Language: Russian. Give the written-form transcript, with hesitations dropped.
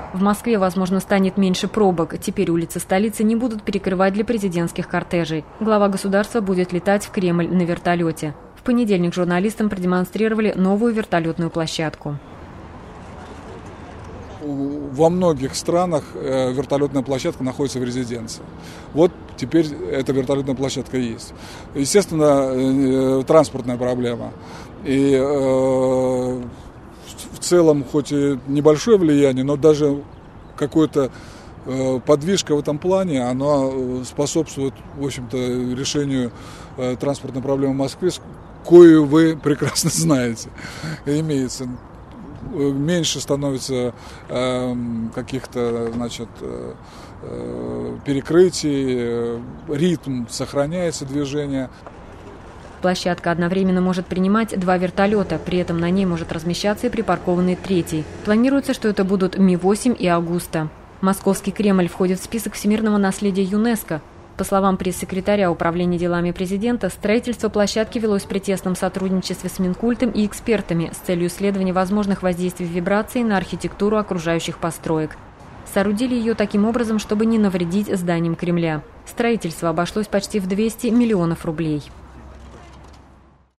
В Москве, возможно, станет меньше пробок. Теперь улицы столицы не будут перекрывать для президентских кортежей. Глава государства будет летать в Кремль на вертолете. В понедельник журналистам продемонстрировали новую вертолетную площадку. Во многих странах вертолетная площадка находится в резиденции. Вот теперь эта вертолетная площадка есть. Естественно, транспортная проблема. И в целом, хоть и небольшое влияние, но даже какое-то подвижка в этом плане, она способствует, в общем-то, решению транспортной проблемы в Москве, кою вы прекрасно знаете, имеется. Меньше становится каких-то, перекрытий, ритм сохраняется движение. Площадка одновременно может принимать 2 вертолета, при этом на ней может размещаться и припаркованный 3-й. Планируется, что это будут Ми-8 и Аугуста. Московский Кремль входит в список всемирного наследия ЮНЕСКО. По словам пресс-секретаря Управления делами президента, строительство площадки велось при тесном сотрудничестве с Минкультом и экспертами с целью исследования возможных воздействий вибраций на архитектуру окружающих построек. Соорудили ее таким образом, чтобы не навредить зданиям Кремля. Строительство обошлось почти в 200 миллионов рублей.